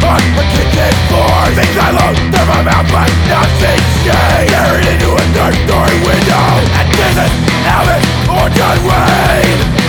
on a kitchen floor. Things I love from my mouth but nothing changed. Staring into a third-story window at Jesus, Elvis, or John Wayne.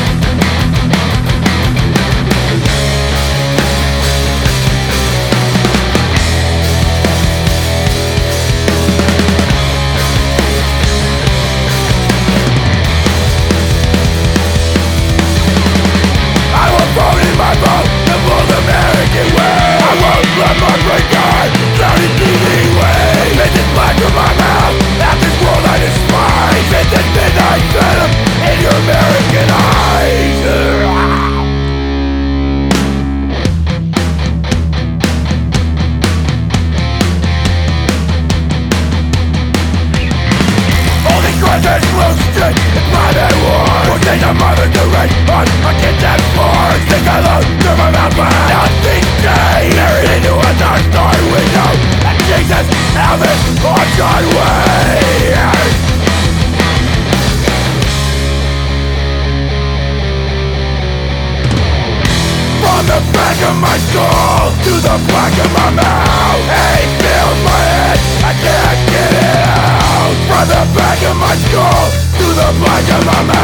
Forcing a mother to rest on a kitchen floor. Think I love through my mouth but nothing changed. Staring into a dark-story window at Jesus, Elvis, or John Wayne. From the back of my skull to the back of my mouth, hate fills my head, I can't get it out. From the back of my skull to the back of my mouth.